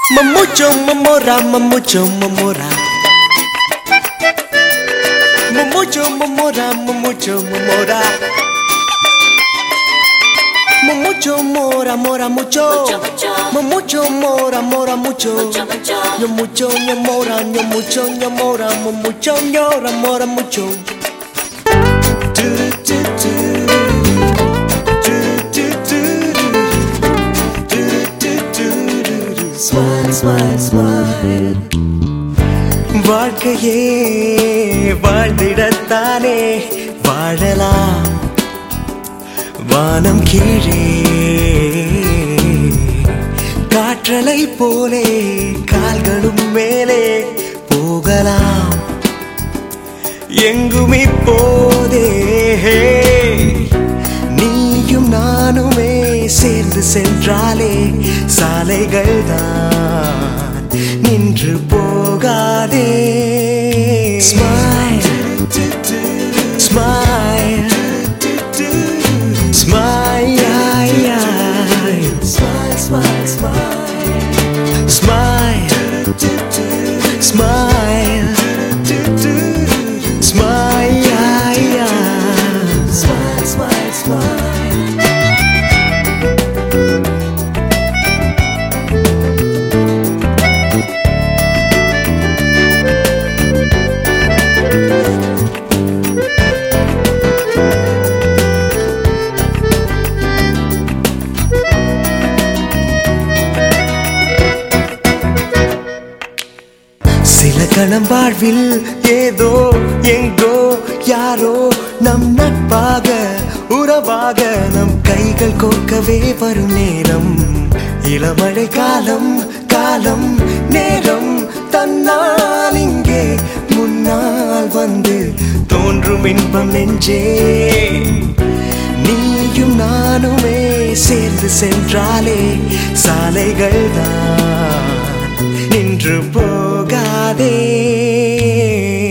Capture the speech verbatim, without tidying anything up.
Mamucho mamora, mamucho mamora. Mamucho mamora, mamucho mamora. Mamucho mora, mora mucho. Mamucho mora, mora mucho. Yo mucho, yo mora, yo mucho, yo mora, mamucho, llora, mora mucho. Smile, smile, smile. வாழ்க்கையே வாழ்ந்திடத்தானே வாழலாம் வானம் கீழே காற்றலை போலே கால்களும் மேலே போகலாம் எங்கும் இப்போதே நீயும் நானுமே சேர்ந்து சென்றாலே சாலைகள் தான் நின்று போகாதே smile smile smile smile smile smile smile smile smile smile smile சில கணம் வாழ்வில் ஏதோ எங்கோ யாரோ நம் நட்பாக உறவாக நம் கைகள் கோர்க்கவே வரும் நேரம் இளமழை காலம் காலம் நேரம் தன்னால் இங்கே முன்னால் வந்து தோன்றும் இன்பம் நெஞ்சே நீயும் நானுமே சேர்ந்து சென்றாலே சாலைகள் தான் நின்று போகாதே